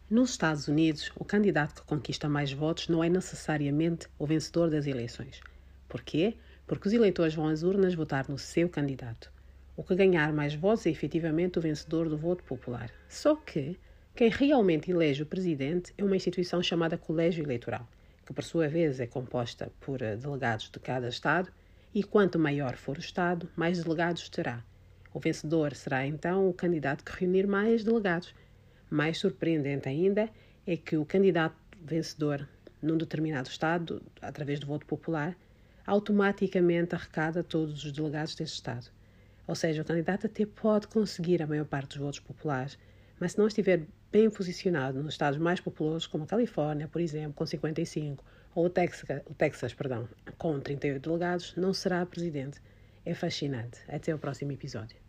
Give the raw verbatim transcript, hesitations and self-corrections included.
Nos Estados Unidos, o candidato que conquista mais votos não é necessariamente o vencedor das eleições. Porquê? Porque os eleitores vão às urnas votar no seu candidato. O que ganhar mais votos é efetivamente o vencedor do voto popular. Só que quem realmente elege o presidente é uma instituição chamada Colégio Eleitoral, que por sua vez é composta por delegados de cada estado, e quanto maior for o estado, mais delegados terá. O vencedor será então o candidato que reunir mais delegados. Mais surpreendente ainda é que o candidato vencedor num determinado estado, através do voto popular, automaticamente arrecada todos os delegados desse estado. Ou seja, o candidato até pode conseguir a maior parte dos votos populares, mas se não estiver bem posicionado nos estados mais populosos, como a Califórnia, por exemplo, com cinquenta e cinco, ou o Texas, o Texas, perdão, com trinta e oito delegados, não será presidente. É fascinante. Até o próximo episódio.